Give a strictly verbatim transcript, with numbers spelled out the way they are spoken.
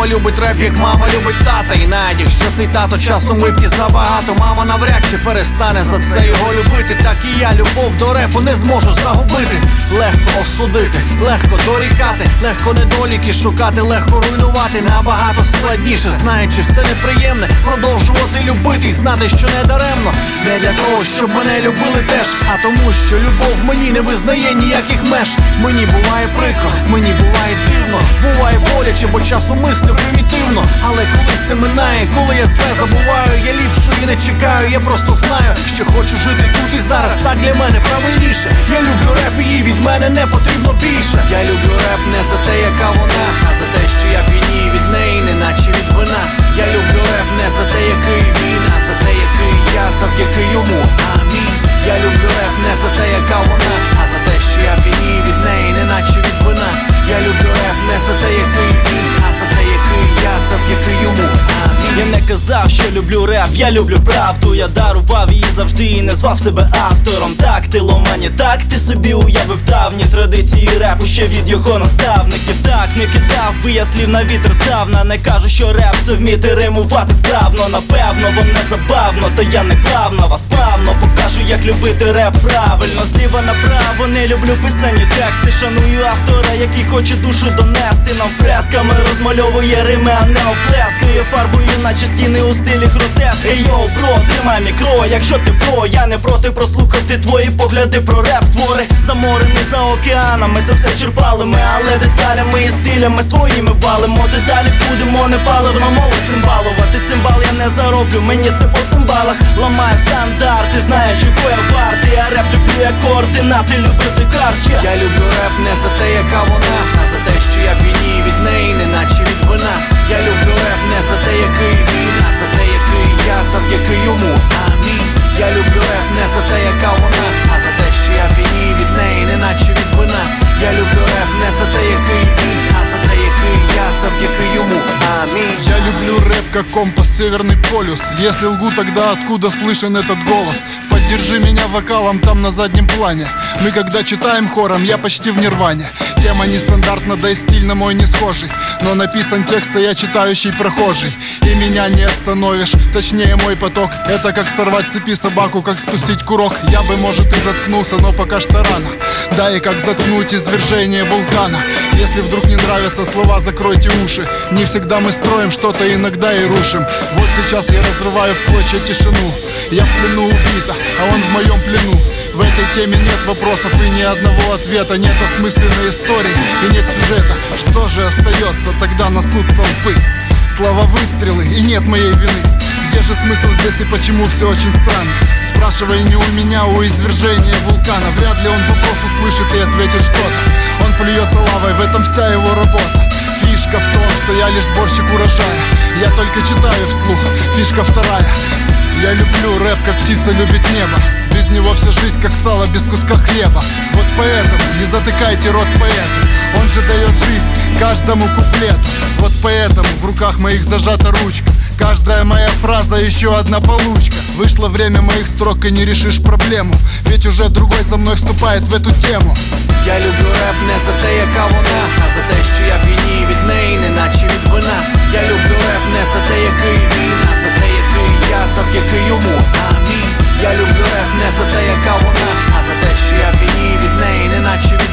Мама любить реп, як мама любить тата. І навіть якщо цей тато часом вип'є забагато, мама навряд чи перестане за це його любити. Так і я любов до репу не зможу загубити. Легко осудити, легко дорікати, легко недоліки шукати, легко руйнувати. Набагато складніше, знаючи все неприємне, продовжувати любити і знати, що не даремно. Не для того, щоб мене любили теж, а тому, що любов мені не визнає ніяких меж. Мені буває прикро, мені буває дивно, буває боляче, бо часу мислю примітивно. Але коли все минає, коли я зле забуваю, я ліпшої не чекаю, я просто знаю, що хочу жити тут і зараз, так для мене правильніше. Я люблю реп, і їй від мене не потрібно більше. Я люблю реп не за те, яка вона, а за те, що я п'янію від неї, неначе від вина. Я люблю реп не за те, який він, а за те, який я, завдяки йому. Амінь. Я люблю реп не за те, яка вона, а за те, що я п'янію від неї, неначе від вина. Я люблю реп не за те, який він, а за те, який я, завдяки йому. Амінь. Я не казав, що люблю реп, я люблю правду. Я дарував її завжди і не звав себе автором. Так, ти ломані, так, ти собі уявив давні традиції репу ще від його наставників. Так, не кидав би я слів на вітер здавна. Не кажу, що реп це вміти римувати вправно. Напевно, вам не забавно, та я не плавно вас плавно покажу, як любити реп правильно. Зліва направо не люблю писані тексти. Шаную автора, який хоче душу донести. Нам фресками розмальовує рими, а не оплескує фарбою, наче стіни у стилі гротеск. Ей йоу, бро, тримай мікро, якщо ти про, я не проти прослухати твої погляди про реп твори. За морем і за океанами це все черпали ми, але деталями і стилями своїми валимо. Деталі будемо не паливно, мову цимбалувати. Цимбал я не зароблю, мені це по цимбалах. Ламаю стандарти, знаю, чого я вартий. Я реп люблю як координати, любити карті. Я люблю реп не за те, яка вона, а за те, що я п'янію від неї, неначе від вина. Я люблю реп не за те, який він, а за те, який я, завдяки йому. Амінь. Я люблю реп не за те, яка вона, а за те, що я п'янію від неї, неначе від вина. Я люблю реп не за те, який він, а за те, який я, завдяки йому. Амінь. Я люблю рэп как компас, Северный полюс. Если лгу, тогда откуда слышен этот голос? Поддержи меня вокалом там на заднем плане. Мы когда читаем хором, я почти в нирване. Тема нестандартна, да и стиль на мой не схожий. Но написан текст, а я читающий прохожий. И меня не остановишь, точнее мой поток. Это как сорвать с цепи собаку, как спустить курок. Я бы, может, и заткнулся, но пока что рано. Да и как заткнуть извержение вулкана. Если вдруг не нравятся слова, закройте уши. Не всегда мы строим что-то, иногда и рушим. Вот сейчас я разрываю в клочья тишину. Я в плену убита, а он в моем плену. В этой теме нет вопросов и ни одного ответа. Нет осмысленной истории и нет сюжета. Что же остается тогда на суд толпы? Слова выстрелы и нет моей вины. Где же смысл здесь и почему все очень странно? Спрашивай не у меня, а у извержения вулкана. Вряд ли он вопрос услышит и ответит что-то. Он плюется лавой, в этом вся его работа. Фишка в том, что я лишь сборщик урожая. Я только читаю вслух, фишка вторая. Я люблю рэп, как птица любит небо. Без него вся жизнь как сало без куска хлеба. Вот поэтому не затыкайте рот поэту. Он же дает жизнь каждому куплету. Вот поэтому в руках моих зажата ручка. Каждая моя фраза еще одна получка. Вышло время моих строк и не решишь проблему. Ведь уже другой за мной вступает в эту тему. Я люблю реп не за те, яка вона, а за те, що я п'янію від неї, неначе від вина. Я люблю реп не за те, який він, а за те, який я, завдяки йому. Амінь. Я люблю реп не за те, яка вона, а за те, що я п'янію від неї, неначе від